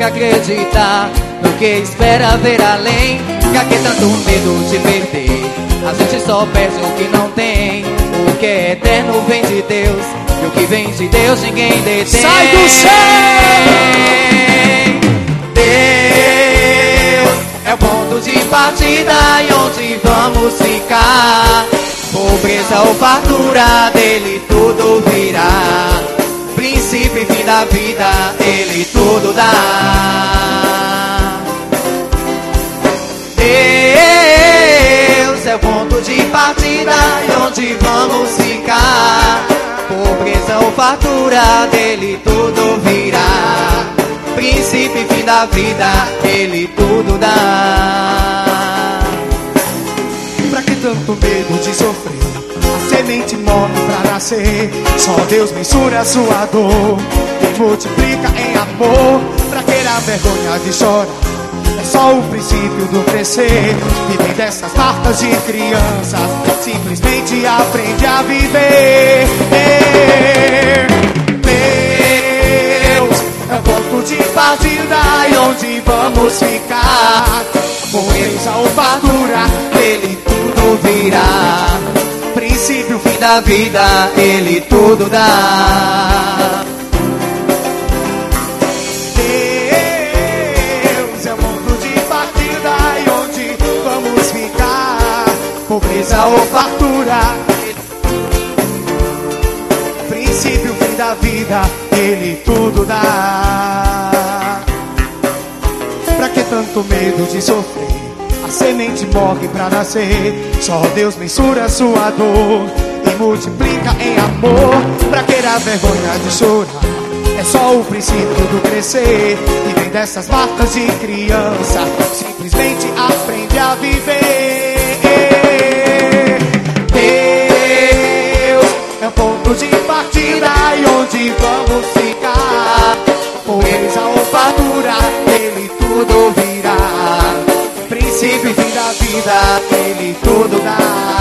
que acreditar no que espera ver além. Pra que tanto medo de perder? A gente só perde o que não tem. O que é eterno vem de Deus, e o que vem de Deus ninguém detém. Sai do céu! Deus é o ponto de partida e onde vamos ficar. Pobreza ou fartura, dele tudo virá. Princípio e fim da vida, ele tudo dá. Deus é o ponto de partida e onde vamos ficar. Pobreza ou fartura, dele tudo virá. Princípio e fim da vida, ele tudo dá. Pra que tanto medo de sofrer? A semente morre pra nascer. Só Deus mensura a sua dor e multiplica em amor. Pra que a vergonha de chorar? É só o princípio do crescer. Vivem dessas marcas de criança, simplesmente aprende a viver. Deus é o ponto de partida e onde vamos ficar. Pobreza ou fartura, Ele tudo virá. Princípio, fim da vida, ele tudo dá. Deus é o ponto de partida e onde vamos ficar. Pobreza ou fartura, princípio, fim da vida, ele tudo dá. Pra que tanto medo de sofrer? A semente morre pra nascer. Só Deus mensura a sua dor e multiplica em amor. Pra que a vergonha de chorar? É só o princípio do crescer. E vem dessas marcas de criança, simplesmente aprende a viver. Deus é o ponto de partida e onde vamos ficar. Pobreza ou fartura, ele tudo virá. Princípio e fim da vida, ele tudo dá.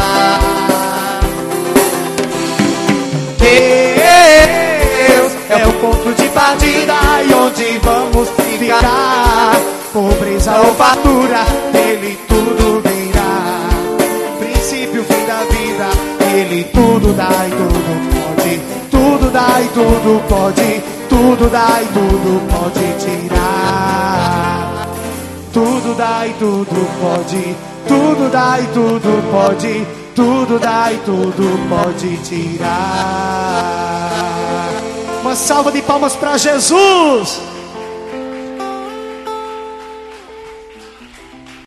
Deus é o ponto de partida e onde vamos ficar. Pobreza ou fartura, ele tudo virá. Princípio, fim da vida, ele tudo dá e tudo pode. Tudo dá e tudo pode. Tudo dá e tudo pode tirar. Tudo dá e tudo pode. Tudo dá e tudo pode. Tudo dá e tudo pode tirar. Uma salva de palmas para Jesus.